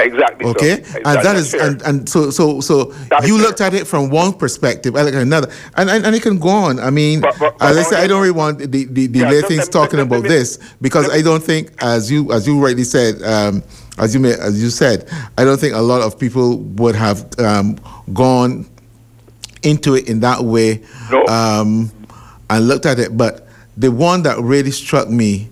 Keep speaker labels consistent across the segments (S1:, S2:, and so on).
S1: Exactly.
S2: Okay,
S1: So.
S2: and that is and so you looked at it from one perspective, I look at another, and it can go on. I mean, as I say, I don't really want the lay things talking about this because I don't think, as you rightly said, as you said, I don't think a lot of people would have gone into it in that way, and looked at it. But the one that really struck me.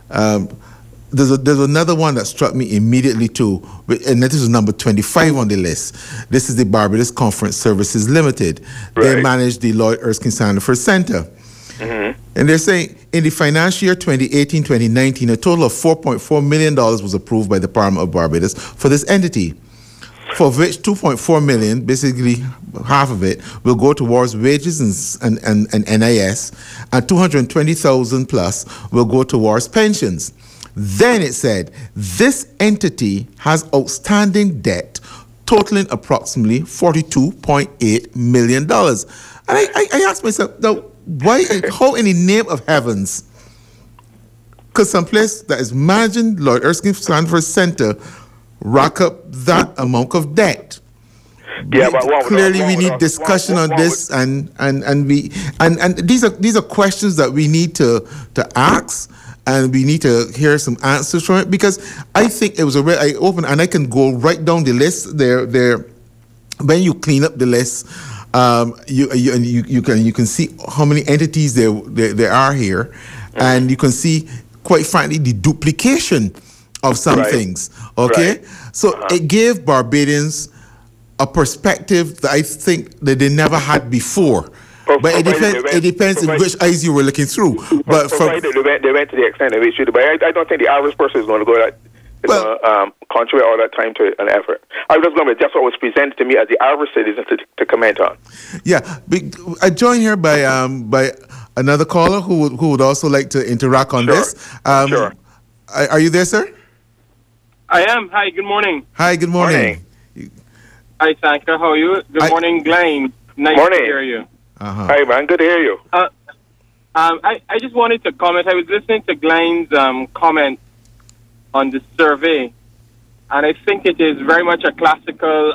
S2: There's another one that struck me immediately too, and this is number 25 on the list. This is the Barbados Conference Services Limited. Right. They manage the Lloyd Erskine Sandiford Center. Mm-hmm. And they're saying in the financial year 2018-2019, a total of $4.4 million was approved by the Parliament of Barbados for this entity, for which $2.4 million, basically half of it, will go towards wages and NIS, and $220,000 plus will go towards pensions. Then it said, this entity has outstanding debt totaling approximately $42.8 million. And I asked myself, now, why, how in the name of heavens could some place that is managing Lloyd Erskine Sandiford Center rack up that amount of debt?
S1: Yeah, but
S2: clearly we need discussion on this, and these are questions that we need to ask. And we need to hear some answers from it, because I think it was I opened and I can go right down the list. There. When you clean up the list, you can see how many entities there are here, and you can see, quite frankly, the duplication of some things. Okay, so it gave Barbadians a perspective that I think that they never had before. But it depends in which eyes you were looking through. But
S1: they went to the extent of it should. But I don't think the average person is going to go that. Contribute all that time to an effort. I was just going to just what was presented to me as the average citizen to comment on.
S2: Yeah, I joined here by another caller who would also like to interact on this.
S1: Sure.
S2: Are you there, sir?
S3: I am. Hi. Good morning.
S2: Hi. Good morning.
S3: Hi, Sanka. How are you? Good morning, Glenn. Nice to hear you.
S1: Uh-huh. Hi, man. Good to hear you.
S3: I just wanted to comment. I was listening to Glenn's comment on the survey, and I think it is very much a classical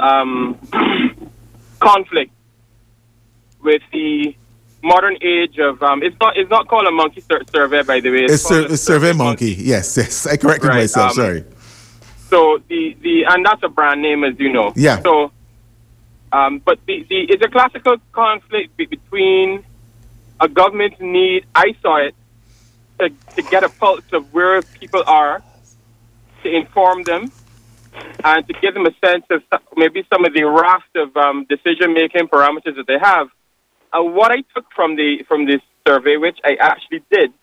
S3: conflict with the modern age of it's not called a monkey survey, by the way.
S2: It's Survey Monkey. Yes. I corrected myself. Sorry.
S3: So the and that's a brand name, as you know.
S2: Yeah.
S3: So. But it's a classical conflict between a government need, I saw it, to get a pulse of where people are, to inform them, and to give them a sense of maybe some of the raft of decision-making parameters that they have. What I took from this survey, which I actually did,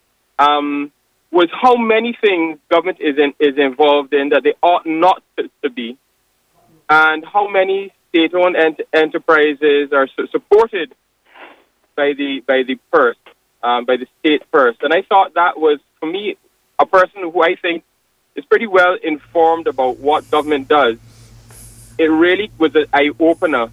S3: was how many things government is involved in that they ought not to be, and how many state-owned enterprises are supported by the purse, by the state purse. And I thought that was, for me, a person who I think is pretty well informed about what government does. It really was an eye-opener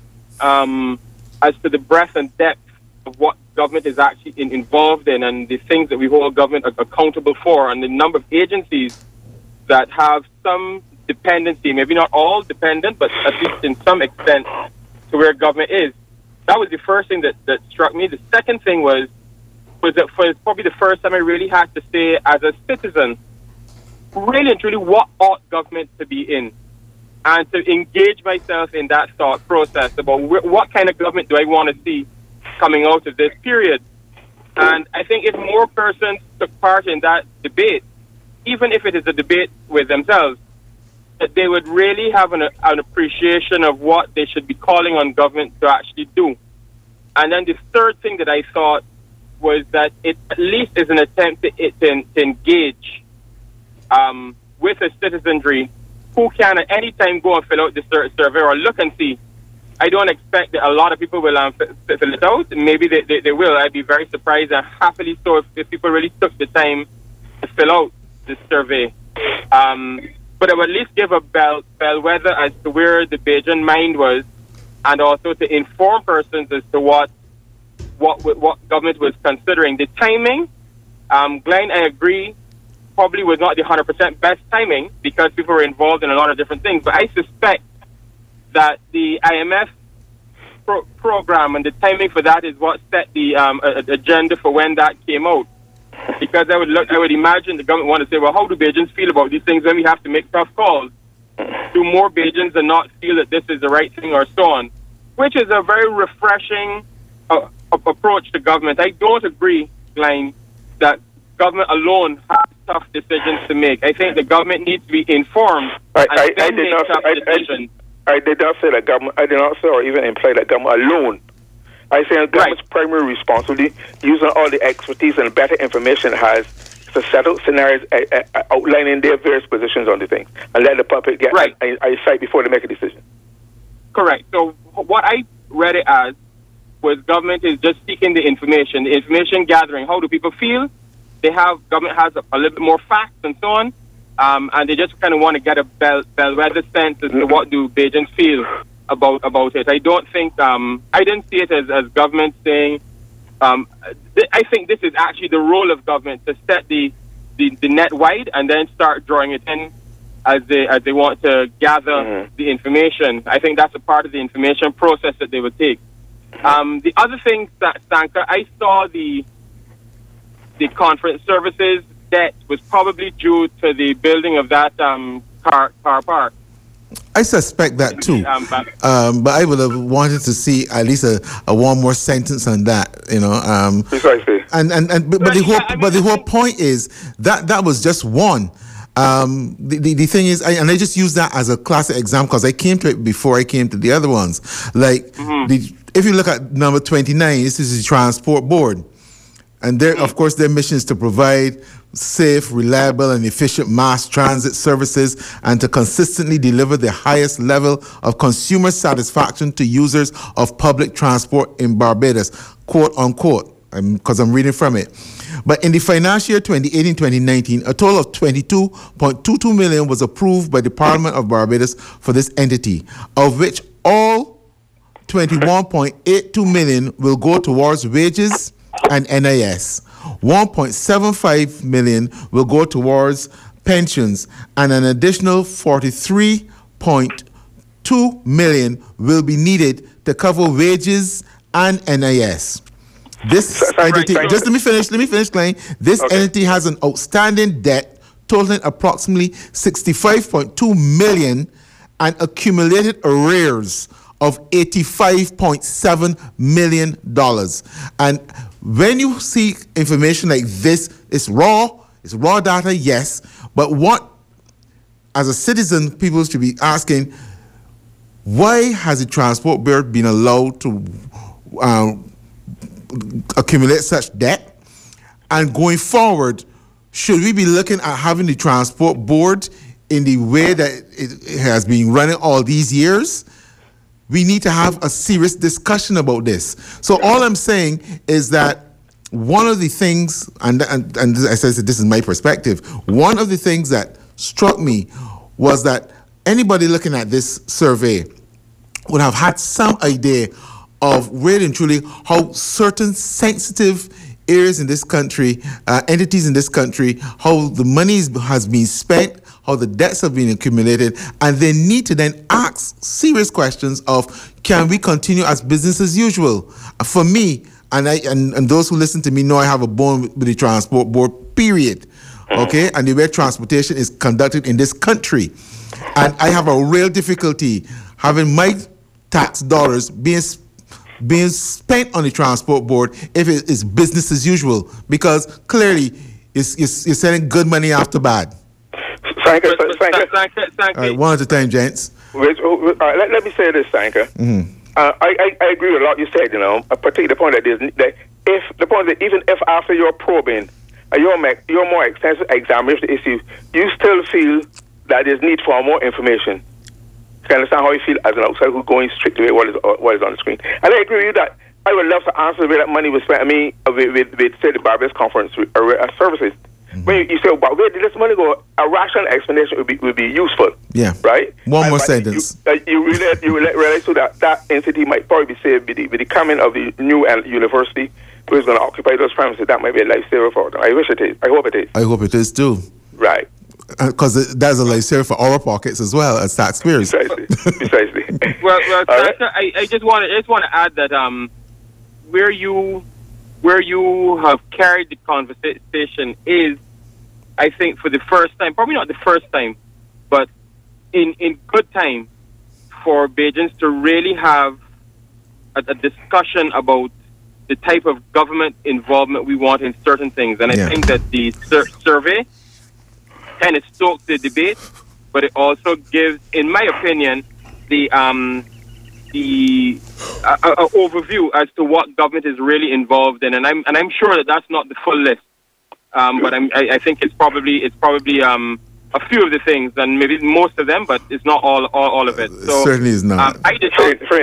S3: as to the breadth and depth of what government is actually involved in, and the things that we hold government accountable for, and the number of agencies that have some dependency, maybe not all dependent, but at least in some extent to where government is. That was the first thing that struck me. The second thing was that for probably the first time I really had to say, as a citizen, really and truly, what ought government to be in? And to engage myself in that thought process about what kind of government do I want to see coming out of this period. And I think if more persons took part in that debate, even if it is a debate with themselves, that they would really have an appreciation of what they should be calling on government to actually do. And then the third thing that I thought was that it at least is an attempt to engage with a citizenry who can at any time go and fill out the survey or look and see. I don't expect that a lot of people will fill it out. Maybe they will. I'd be very surprised and happily so if people really took the time to fill out this survey. But I would at least give a bellwether as to where the Bajan mind was, and also to inform persons as to what government was considering. The timing, Glenn, I agree probably was not the 100% best timing because people were involved in a lot of different things. But I suspect that the IMF program and the timing for that is what set the agenda for when that came out. Because I would imagine the government want to say, well, how do Bajans feel about these things when we have to make tough calls? Do more Bajans and not feel that this is the right thing or so on? Which is a very refreshing approach to government. I don't agree, Glenn, that government alone has tough decisions to make. I think the government needs to be informed and then make tough decisions.
S1: I did not say that government. I did not say or even imply that government alone. I say government's primary responsibility, using all the expertise and better information it has to settle scenarios, outlining their various positions on the things, and let the public get insight before they make a decision.
S3: Correct. So what I read it as was government is just seeking the information gathering. How do people feel? Government has a little bit more facts and so on. And they just kind of want to get a bellwether sense as to what do Bajans feel about it. I don't think I didn't see it as government saying. I think this is actually the role of government to set the net wide and then start drawing it in as they want to gather the information. I think that's a part of the information process that they would take. The other thing, Sanka, I saw the conference services debt was probably due to the building of that car park.
S2: I suspect that too, but I would have wanted to see at least a one more sentence on that, you know.
S1: Precisely.
S2: But the whole point is that was just one. The thing is, I just use that as a classic example because I came to it before I came to the other ones. Like if you look at number 29, this is the Transport Board, and of course their mission is to provide safe, reliable, and efficient mass transit services and to consistently deliver the highest level of consumer satisfaction to users of public transport in Barbados, quote unquote, because I'm reading from it. But in the financial year 2018-2019, a total of $22.22 million was approved by the Parliament of Barbados for this entity, of which all $21.82 million will go towards wages and NIS. $1.75 million will go towards pensions, and an additional $43.2 million will be needed to cover wages and NIS. This entity, just let me finish, Klein. This entity has an outstanding debt totaling approximately $65.2 million and accumulated arrears of $85.7 million. And when you see information like this, it's raw data, yes, but what, as a citizen, people should be asking, why has the Transport Board been allowed to accumulate such debt? And going forward, should we be looking at having the Transport Board in the way that it has been running all these years? We need to have a serious discussion about this. So all I'm saying is that one of the things, and as I said, this is my perspective, one of the things that struck me was that anybody looking at this survey would have had some idea of really and truly how certain sensitive areas in this country, entities in this country, how the money has been spent, how the debts have been accumulated, and they need to then ask serious questions of, can we continue as business as usual? For me, and those who listen to me know I have a bone with the Transport Board, period. Okay? And the way transportation is conducted in this country. And I have a real difficulty having my tax dollars being spent on the Transport Board if it is business as usual, because clearly you're sending good money after bad.
S1: Sanka.
S2: All right, one at a time, gents.
S1: Let me say this, Sanka. I agree with a lot you said, particularly the point that even if after your probing, your more extensive examination of the issue, you still feel that there's need for more information. You understand how you feel as an outsider who's going strictly with what is on the screen. And I agree with you that I would love to answer where that money was spent. I mean, with say the Barbados Conference services. When you say, well, where did this money go? A rational explanation would be useful. Yeah. Right?
S2: One more sentence.
S1: You realize so that entity might probably be saved with the coming of the new university who is going to occupy those premises. That might be a lifesaver for them. I wish it is. I hope it is.
S2: I hope it is too.
S1: Right.
S2: Because that's a lifesaver for our pockets as well as taxpayers.
S1: Precisely.
S3: well, I just want to add that where you have carried the conversation is, I think, for the first time, probably not the first time, but in good time, for Bajans to really have a discussion about the type of government involvement we want in certain things. And I think that the survey kind of stokes the debate, but it also gives, in my opinion, the overview as to what government is really involved in. And I'm sure that that's not the full list, but I think it's probably a few of the things, and maybe most of them, but it's not all of it. So
S2: it certainly is not.
S3: I did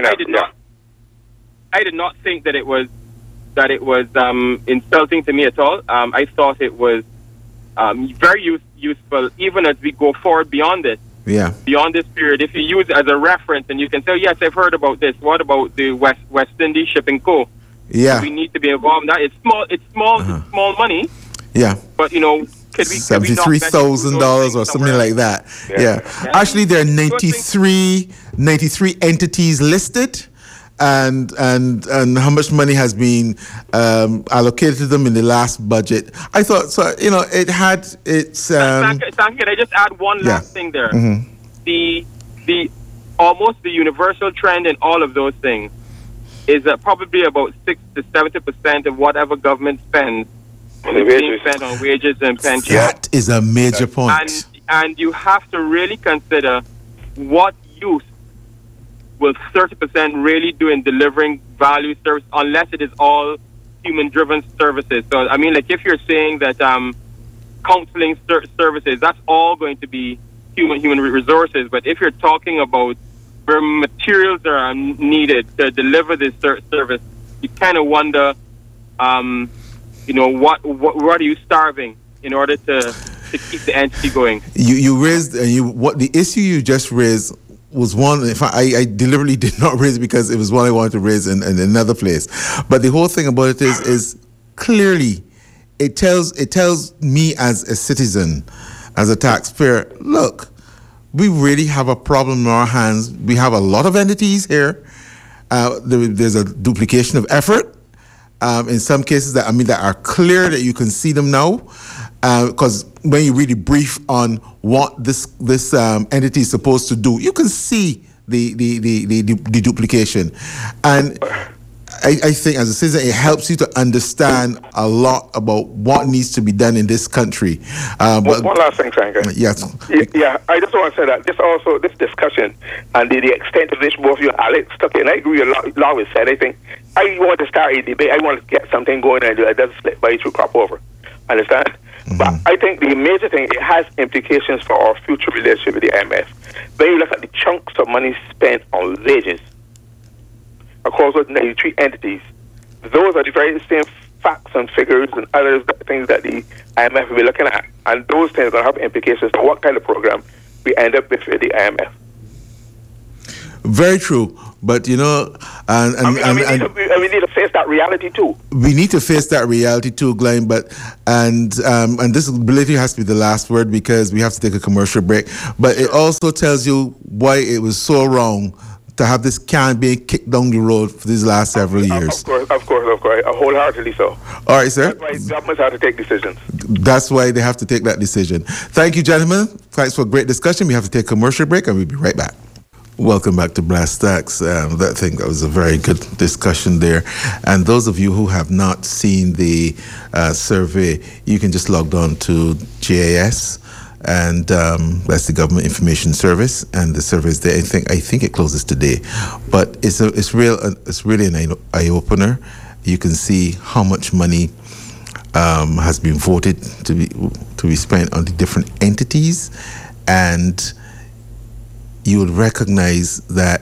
S3: not think that it was insulting to me at all. I thought it was very useful, even as we go forward beyond this.
S2: Yeah.
S3: Beyond this period, if you use it as a reference, and you can say, yes, I've heard about this. What about the West Indies Shipping Co?
S2: Yeah.
S3: We need to be involved in that. It's small money.
S2: Yeah.
S3: But
S2: $73,000 or something like that. Yeah. Actually, there are 93 entities listed, and how much money has been allocated to them in the last budget. I thought, so it had its.
S3: Thank you. Can I just add one last thing there?
S2: Mm-hmm.
S3: The almost the universal trend in all of those things is that probably about 60 to 70% of whatever government spends is being spent on wages and pensions.
S2: That is a major point.
S3: And you have to really consider what use will 30% really do in delivering value service, unless it is all human-driven services. So, I mean, like if you're saying that counseling services, that's all going to be human resources. But if you're talking about where materials are needed to deliver this service, you kind of wonder, what are you starving in order to keep the entity going?
S2: You raised what the issue you just raised was one. In fact, I deliberately did not raise it because it was one I wanted to raise in another place. But the whole thing about it is clearly it tells me as a citizen, as a taxpayer, look, we really have a problem in our hands. We have a lot of entities here. There's a duplication of effort. In some cases that are clear that you can see them now, because when you really brief on what this entity is supposed to do, you can see the duplication, and I think as a citizen it helps you to understand a lot about what needs to be done in this country. But
S1: one last thing, Sanka.
S2: Yes.
S1: Yeah, I just want to say that this discussion and the extent of which both you and Alex took it, and I agree with a lot with said. I think I want to start a debate. I want to get something going and it doesn't slip by through crop over. Understand? Mm-hmm. But I think the major thing, it has implications for our future relationship with the IMF. When you look at the chunks of money spent on wages across those 93 entities, those are the very same facts and figures and other things that the IMF will be looking at. And those things are going to have implications for what kind of program we end up with the IMF.
S2: Very true. But, we need to
S1: face that reality too.
S2: We need to face that reality too, Glenn. But and this ability has to be the last word because we have to take a commercial break. But it also tells you why it was so wrong to have this can being kicked down the road for these last several years.
S1: Of course, wholeheartedly so.
S2: All right, sir.
S1: That's why governments have to take decisions.
S2: That's why they have to take that decision. Thank you, gentlemen. Thanks for a great discussion. We have to take a commercial break, and we'll be right back. Welcome back to Brass Tacks. That was a very good discussion there. And those of you who have not seen the survey, you can just log on to GIS, and that's the Government Information Service, and the survey is there. I think it closes today, but it's really an eye opener. You can see how much money has been voted to be spent on the different entities, and you will recognize that,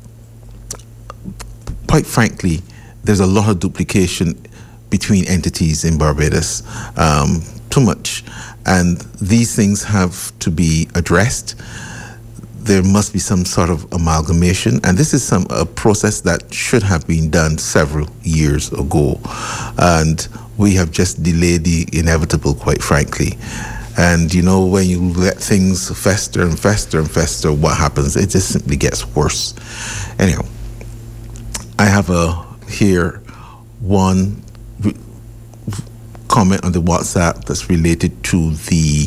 S2: quite frankly, there's a lot of duplication between entities in Barbados, too much. And these things have to be addressed. There must be some sort of amalgamation. And this is a process that should have been done several years ago. And we have just delayed the inevitable, quite frankly. And, when you let things fester and fester and fester, what happens? It just simply gets worse. Anyhow, I have here one comment on the WhatsApp that's related to the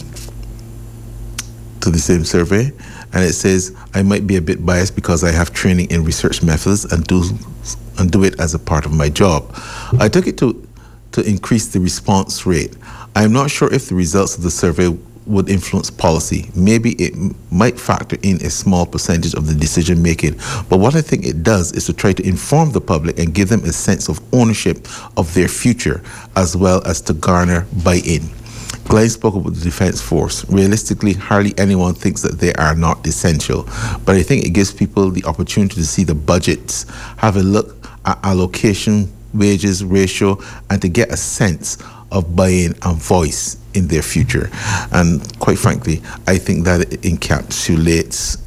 S2: same survey. And it says, I might be a bit biased because I have training in research methods and do it as a part of my job. I took it to increase the response rate. I'm not sure if the results of the survey would influence policy. Maybe it might factor in a small percentage of the decision making. But what I think it does is to try to inform the public and give them a sense of ownership of their future, as well as to garner buy-in. Glenn spoke about the Defense Force. Realistically, hardly anyone thinks that they are not essential. But I think it gives people the opportunity to see the budgets, have a look at allocation, wages, ratio, and to get a sense of buy-in and voice in their future. And quite frankly, I think that it encapsulates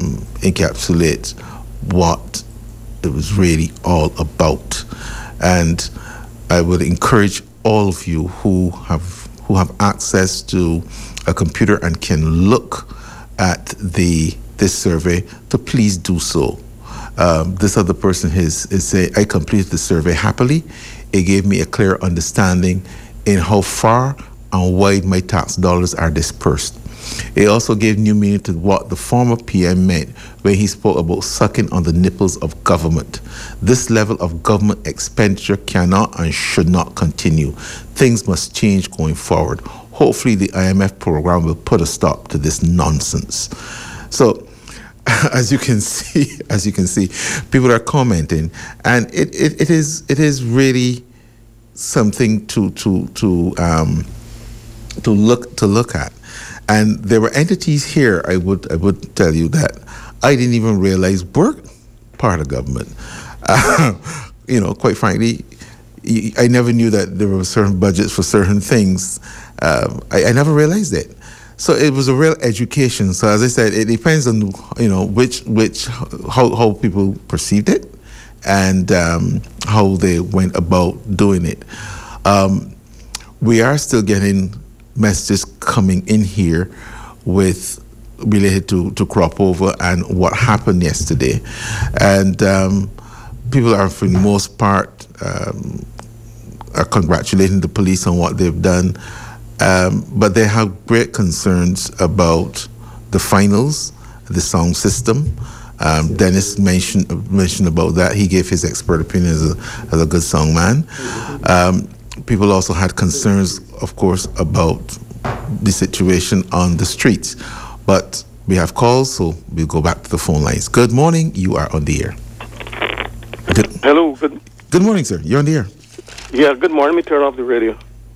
S2: what it was really all about. And I would encourage all of you who have access to a computer and can look at this survey to please do so. This other person is saying, I completed the survey happily. It gave me a clear understanding in how far and wide my tax dollars are dispersed. It also gave new meaning to what the former PM meant when he spoke about sucking on the nipples of government. This level of government expenditure cannot and should not continue. Things must change going forward. Hopefully the IMF program will put a stop to this nonsense. So, as you can see, people are commenting, and it is really something to look at. And there were entities here, I would tell you, that I didn't even realize were part of government. Quite frankly, I never knew that there were certain budgets for certain things. I never realized it. So it was a real education. So as I said, it depends on how people perceived it and how they went about doing it. We are still getting messages coming in here related to crop over and what happened yesterday, and people are, for the most part, are congratulating the police on what they've done, but they have great concerns about the finals, the sound system. Dennis mentioned about that. He gave his expert opinion as a good song man. People also had concerns, of course, about the situation on the streets. But we have calls, so we'll go back to the phone lines. Good morning. You are on the air.
S4: Hello.
S2: Good morning, sir. You're on the air.
S4: Yeah, good morning. Let me turn off the radio.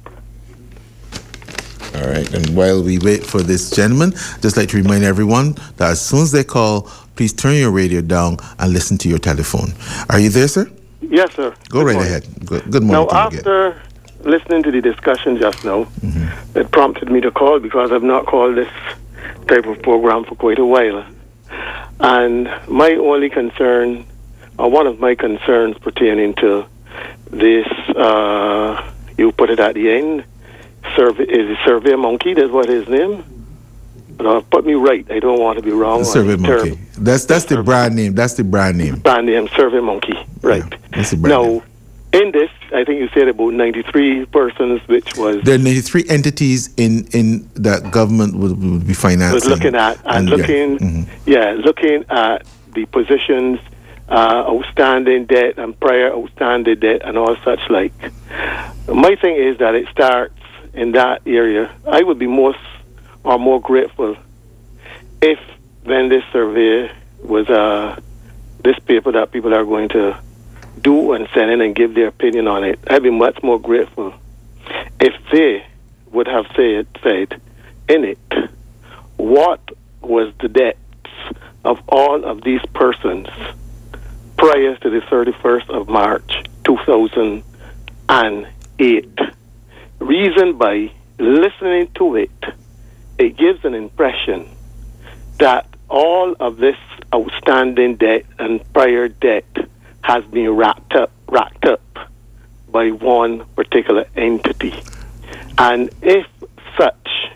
S2: All right. And while we wait for this gentleman, just like to remind everyone that as soon as they call, please turn your radio down and listen to your telephone. Are you there, sir?
S4: Yes, sir.
S2: Go right ahead. Good morning.
S4: Now, after listening to the discussion just now, it prompted me to call because I've not called this type of program for quite a while. And my only concern, or one of my concerns pertaining to this, you put it at the end, Survey Monkey, that's what his name. But put me right. I don't want to be wrong.
S2: Survey Monkey. That's the brand name. That's the brand name.
S4: Brand name, Survey Monkey. Right.
S2: Yeah, that's the brand name.
S4: In this, I think you said about 93 persons, which was...
S2: There are 93 entities in that government would be financing.
S4: Was looking at, looking at the positions, outstanding debt and prior outstanding debt and all such like. My thing is that it starts in that area. I would be more grateful if when this survey was this paper that people are going to do and send in and give their opinion on it. I'd be much more grateful if they would have said in it what was the debts of all of these persons prior to the 31st of March 2008. Reason by listening to it, it gives an impression that all of this outstanding debt and prior debt has been racked up by one particular entity. And if such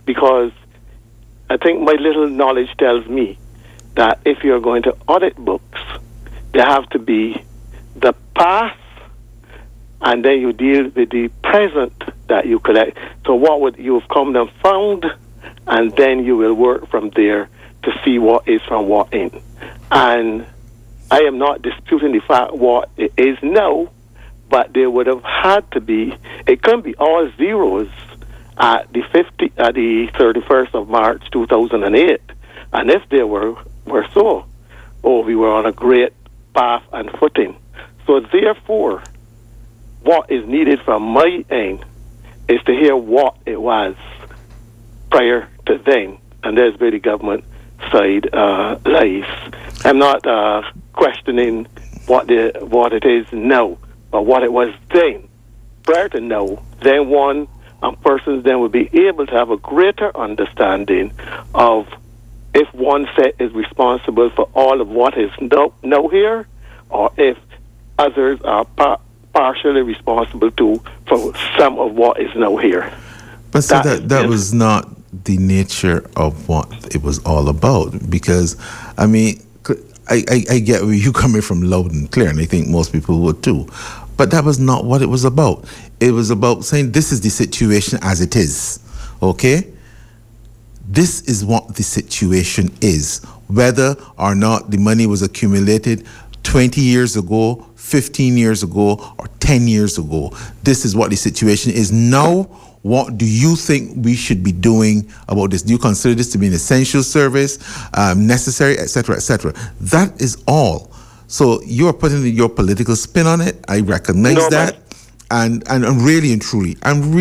S4: because I think my little knowledge tells me that if you're going to audit books, they have to be the past, and then you deal with the present that you collect. So what would you have come and found, and then you will work from there to see what is from what in. And I am not disputing the fact what it is now, but there would have had to be, it couldn't be all zeros at the 31st of March 2008. And if they were so, we were on a great path and footing. So therefore, what is needed from my end is to hear what it was prior to then, and there's where the government side lies. I'm not questioning what it is now, but what it was then, prior to now. Then one and persons then would be able to have a greater understanding of if one set is responsible for all of what is now here, or if others are partially responsible for some of what is now here.
S2: But so that was not the nature of what it was all about, because I mean, I get where you coming from loud and clear, and I think most people would too. But that was not what it was about. It was about saying this is the situation as it is. Okay? This is what the situation is. Whether or not the money was accumulated 20 years ago, 15 years ago, or 10 years ago. This is what the situation is now. What do you think we should be doing about this? Do you consider this to be an essential service, necessary, etc., etc.? That is all. So you're putting your political spin on it. I recognize that. And really and truly,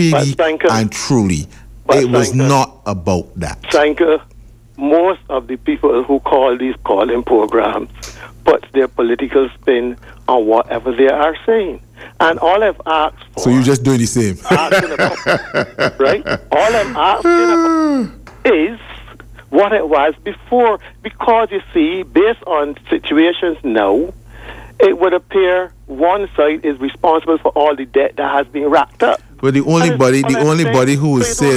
S2: it was not about that.
S4: Sanka, most of the people who call these calling programs put their political spin on whatever they are saying. And all I've asked for...
S2: So you're just doing the same.
S4: Right? All I'm asking about is what it was before. Because, you see, based on situations now, it would appear one side is responsible for all the debt that has been racked up.
S2: But the only body who would say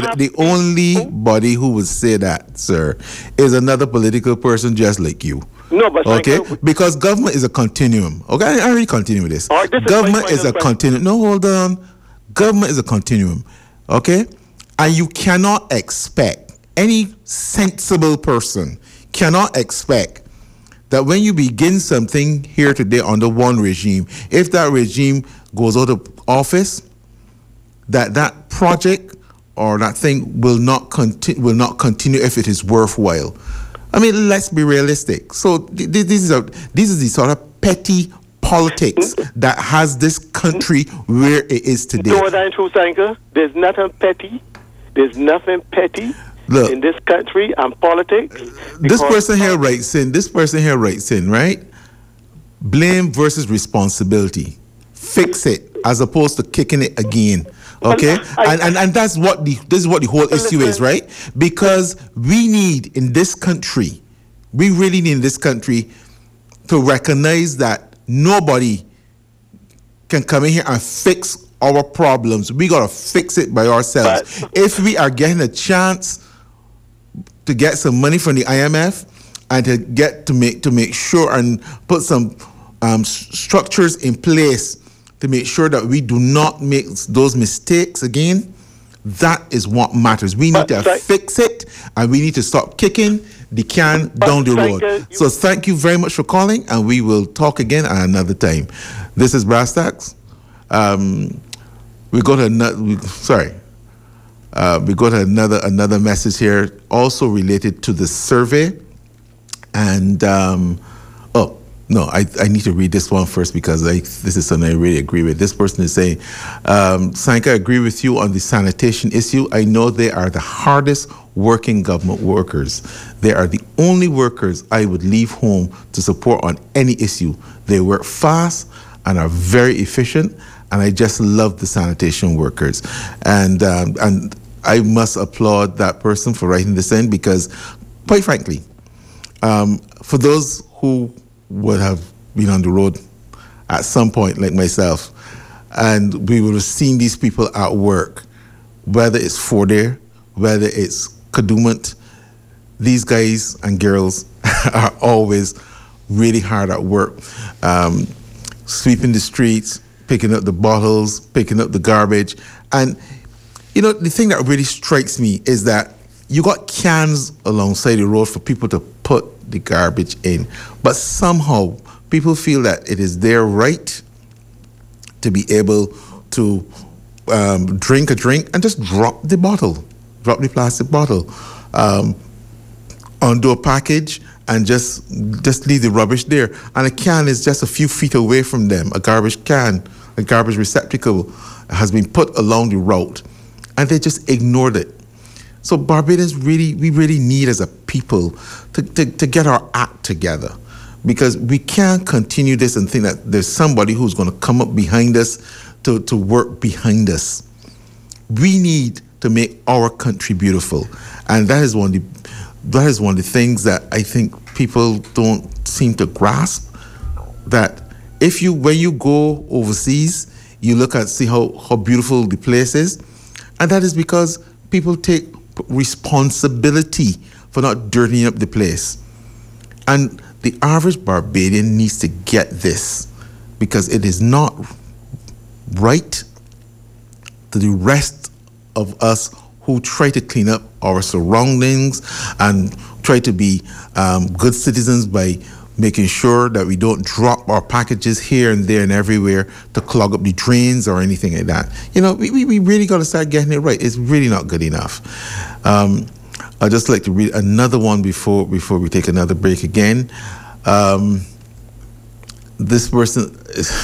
S2: that, sir, is another political person just like you.
S4: No, but
S2: okay, because government is a continuum. Okay, I already continue with this. Government is a continuum. No, hold on. Government is a continuum. Okay, and you cannot expect, any sensible person cannot expect that when you begin something here today under one regime, if that regime goes out of office, that project or that thing will not continue if it is worthwhile. I mean, let's be realistic. So this is the sort of petty politics that has this country where it is today.
S4: No, that's true, Sanka. There's nothing petty. There's nothing petty in this country and politics.
S2: This person here writes in, right? Blame versus responsibility. Fix it as opposed to kicking it again. Okay, and this is what the whole issue is, right? Because we need in this country, we really need in this country to recognize that nobody can come in here and fix our problems. We gotta fix it by ourselves. If we are getting a chance to get some money from the IMF and to make sure and put some structures in place to make sure that we do not make those mistakes again, that is what matters. We need to fix it, and we need to stop kicking the can down the road. So thank you very much for calling, and we will talk again at another time. This is Brass Tacks. We got another message here, also related to the survey, and no, I need to read this one first because this is something I really agree with. This person is saying, Sanka, I agree with you on the sanitation issue. I know they are the hardest working government workers. They are the only workers I would leave home to support on any issue. They work fast and are very efficient, and I just love the sanitation workers. And I must applaud that person for writing this in because, quite frankly, for those who would have been on the road at some point, like myself, and we would have seen these people at work, whether it's Fordair, whether it's Kadooment, these guys and girls are always really hard at work, sweeping the streets, picking up the bottles, picking up the garbage. And, the thing that really strikes me is that you got cans alongside the road for people to put the garbage in. But somehow people feel that it is their right to be able to drink a drink and just drop the plastic bottle onto a package and just leave the rubbish there. And a can is just a few feet away from them. A garbage can, a garbage receptacle has been put along the route, and they just ignored it. So Barbadians we really need as a people to get our act together, because we can't continue this and think that there's somebody who's going to come up behind us to work behind us. We need to make our country beautiful, and that is one of the things that I think people don't seem to grasp. That when you go overseas, you look and see how beautiful the place is, and that is because people take responsibility for not dirtying up the place. And the average Barbadian needs to get this, because it is not right to the rest of us who try to clean up our surroundings and try to be good citizens by making sure that we don't drop our packages here and there and everywhere to clog up the drains or anything like that. We really got to start getting it right. It's really not good enough. I'd just like to read another one before we take another break again. This person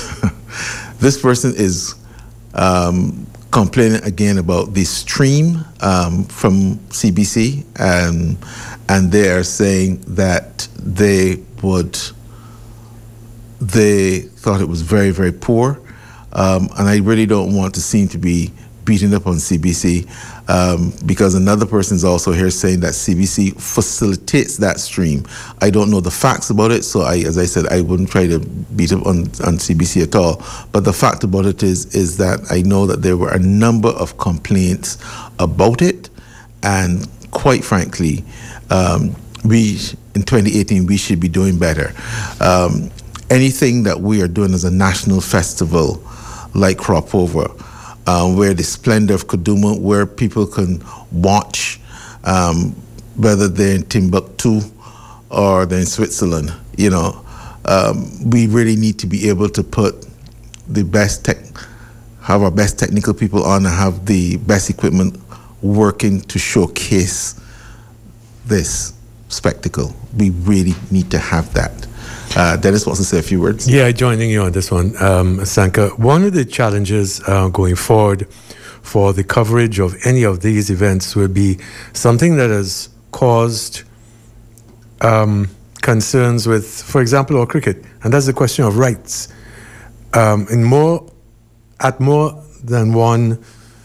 S2: is complaining again about the stream from CBC, and they are saying that they thought it was very, very poor, and I really don't want to seem to be beating up on CBC, because another person is also here saying that CBC facilitates that stream. I don't know the facts about it, so as I said, I wouldn't try to beat up on CBC at all. But the fact about it is that I know that there were a number of complaints about it, and quite frankly, in 2018, we should be doing better. Anything that we are doing as a national festival like Crop Over, where the splendor of Kadooment, where people can watch, whether they're in Timbuktu or they're in Switzerland, we really need to be able to put the have our best technical people on and have the best equipment working to showcase this spectacle. We really need to have that. Dennis wants to say a few words.
S5: Yeah, joining you on this one, Sanka. One of the challenges going forward for the coverage of any of these events will be something that has caused concerns with, for example, our cricket, and that's the question of rights. At more than one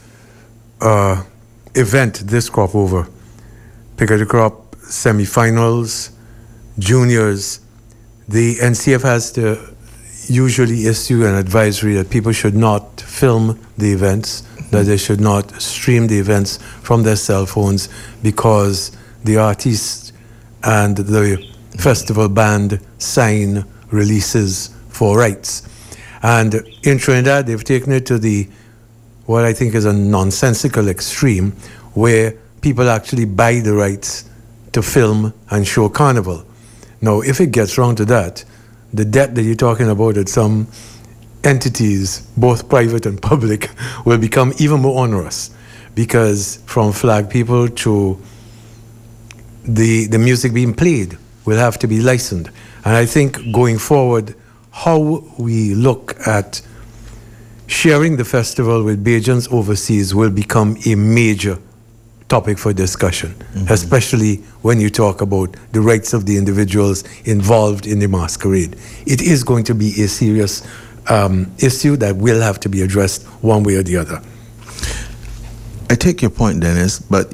S5: event this Crop Over, Pick of the Crop, semi-finals, juniors, the NCF has to usually issue an advisory that people should not film the events, that they should not stream the events from their cell phones, because the artists and the festival band sign releases for rights. And in Trinidad, they've taken it to what I think is a nonsensical extreme, where people actually buy the rights to film and show Carnival. Now, if it gets round to that, the debt that you're talking about at some entities, both private and public, will become even more onerous, because from flag people to the music being played will have to be licensed. And I think going forward, how we look at sharing the festival with Bajans overseas will become a major topic for discussion, especially when you talk about the rights of the individuals involved in the masquerade. It is going to be a serious issue that will have to be addressed one way or the other.
S2: I take your point, Dennis, but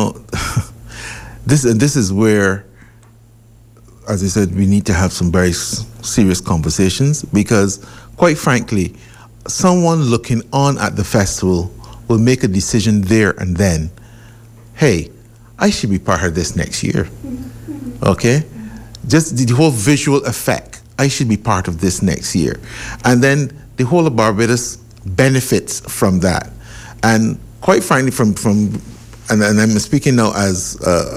S2: this is where, as I said, we need to have some very serious conversations, because quite frankly, someone looking on at the festival will make a decision there and then. Hey, I should be part of this next year. Okay? Just the whole visual effect. I should be part of this next year. And then the whole of Barbados benefits from that. And quite frankly, and I'm speaking now as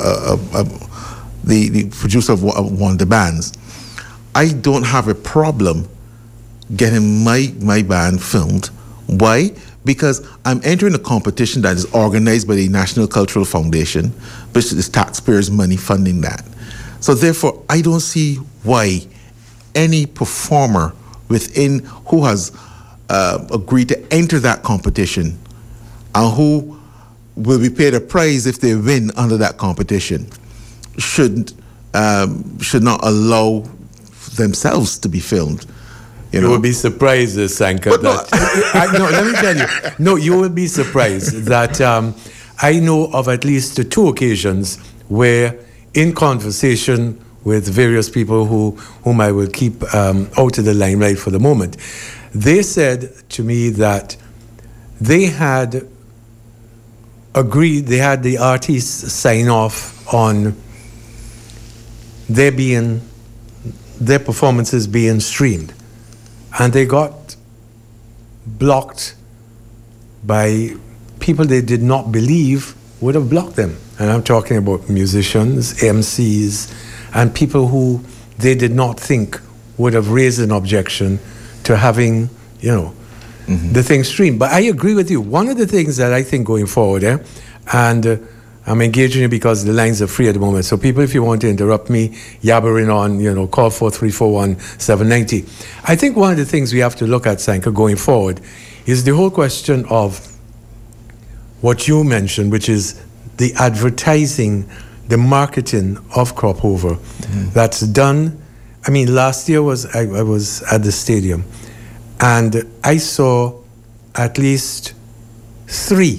S2: the producer of one of the bands, I don't have a problem getting my band filmed. Why? Because I'm entering a competition that is organized by the National Cultural Foundation, which is taxpayers' money funding that. So therefore, I don't see why any performer within who has agreed to enter that competition and who will be paid a prize if they win under that competition should not allow themselves to be filmed.
S5: You will be surprised, Sanka. Let me tell you. No, you will be surprised that I know of at least 2 occasions where, in conversation with various people whom I will keep out of the limelight for the moment, they said to me that they had agreed, they had the artists sign off on their performances being streamed. And they got blocked by people they did not believe would have blocked them. And I'm talking about musicians, MCs, and people who they did not think would have raised an objection to having, the thing streamed. But I agree with you. One of the things that I think going forward, and I'm engaging you because the lines are free at the moment. So people, if you want to interrupt me, yabbering on, call 4341790. I think one of the things we have to look at, Sanka, going forward is the whole question of what you mentioned, which is the advertising, the marketing of Crop Over that's done. I mean, last year I was at the stadium and I saw at least 3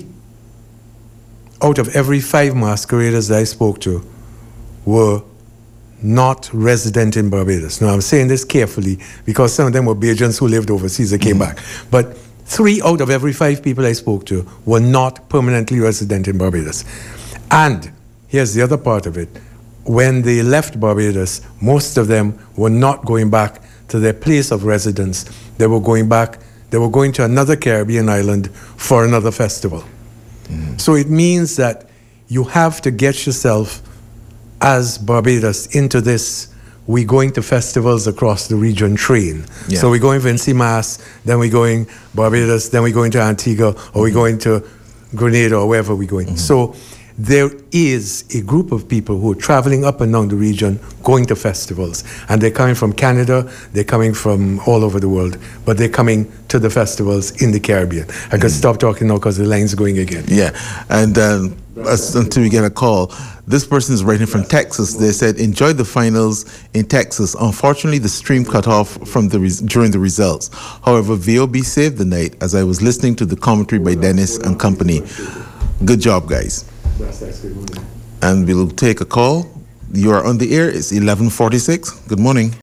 S5: out of every 5 masqueraders that I spoke to were not resident in Barbados. Now, I'm saying this carefully because some of them were Bajans who lived overseas that came back. But 3 out of every 5 people I spoke to were not permanently resident in Barbados. And here's the other part of it. When they left Barbados, most of them were not going back to their place of residence. They were going to another Caribbean island for another festival. So it means that you have to get yourself, as Barbados, into this we're going to festivals across the region train. Yeah. So we're going Vincy Mas, then we're going Barbados, then we're going to Antigua, or we're going to Grenada, or wherever we're going. So there is a group of people who are traveling up and down the region going to festivals. And they're coming from Canada, they're coming from all over the world, but they're coming to the festivals in the Caribbean. I could stop talking now because the line's going again.
S2: Yeah, and until we get a call, this person is writing from Texas. They said, enjoyed the finals in Texas. Unfortunately, the stream cut off from during the results. However, VOB saved the night as I was listening to the commentary by Dennis and company. Good job, guys. And we'll take a call. You are on the air. It's 11:46. Good morning.